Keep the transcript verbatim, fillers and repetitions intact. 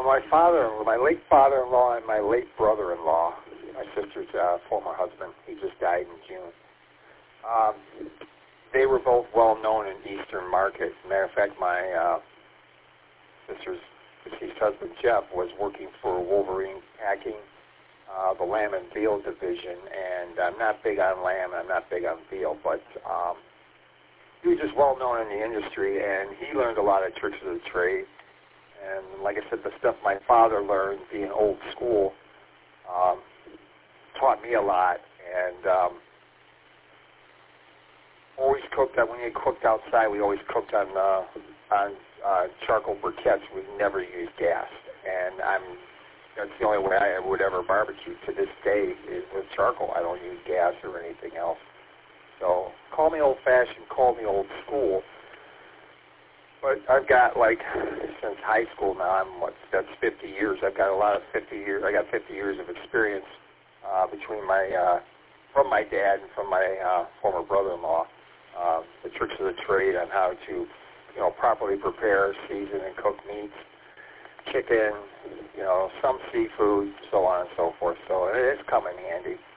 Well, my father, my late father-in-law and my late brother-in-law, my sister's uh, former husband, he just died in June. Um, they were both well known in Eastern markets. Matter of fact, my uh, sister's deceased husband, Jeff, was working for Wolverine Packing, uh, the lamb and veal division, and I'm not big on lamb and I'm not big on veal, but um, he was just well known in the industry, and he learned a lot of tricks of the trade. And like I said, the stuff my father learned, being old school, um, taught me a lot. And um, always cooked out. When we cooked outside, we always cooked on uh, on uh, charcoal briquettes. We never used gas. And I'm that's the only way I would ever barbecue to this day is with charcoal. I don't use gas or anything else. So call me old-fashioned, call me old school. But I've got, like, since high school now, I'm, what, that's fifty years. I've got a lot of fifty years. I got fifty years of experience uh, between my, uh, from my dad and from my uh, former brother-in-law, uh, the tricks of the trade on how to, you know, properly prepare, season, and cook meats, chicken, you know, some seafood, so on and so forth. So it's come in handy.